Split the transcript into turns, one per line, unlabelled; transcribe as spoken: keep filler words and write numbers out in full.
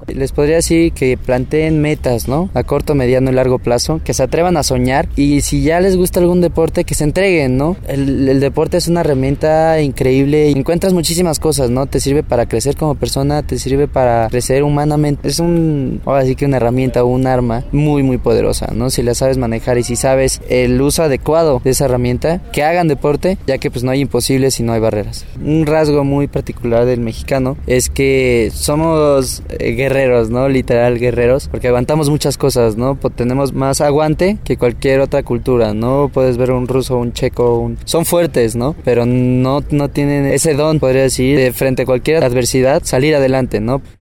Les podría decir que planteen metas, ¿no? A corto, mediano y largo plazo, que se atrevan a soñar y si ya les gusta algún deporte, que se entreguen, ¿no? El, el deporte es una herramienta increíble, encuentras muchísimas cosas, ¿no? Te sirve para crecer como persona, te sirve para crecer humanamente. Es un, ahora sí que una herramienta o un arma muy, muy poderosa, ¿no? Si la sabes manejar y si sabes el uso adecuado de esa herramienta, que hagan deporte, ya que pues no hay imposibles y no hay barreras. Un rasgo muy particular del mexicano es que somos eh, guerreros, ¿no? Literal guerreros, porque aguantamos muchas cosas, ¿no? Pues tenemos más aguante que cualquier otra cultura, ¿no? Puedes ver un ruso, un checo, un... son fuertes, ¿no? Pero no, no tienen ese don, podría decir, de frente a cualquier adversidad, salir adelante, ¿no?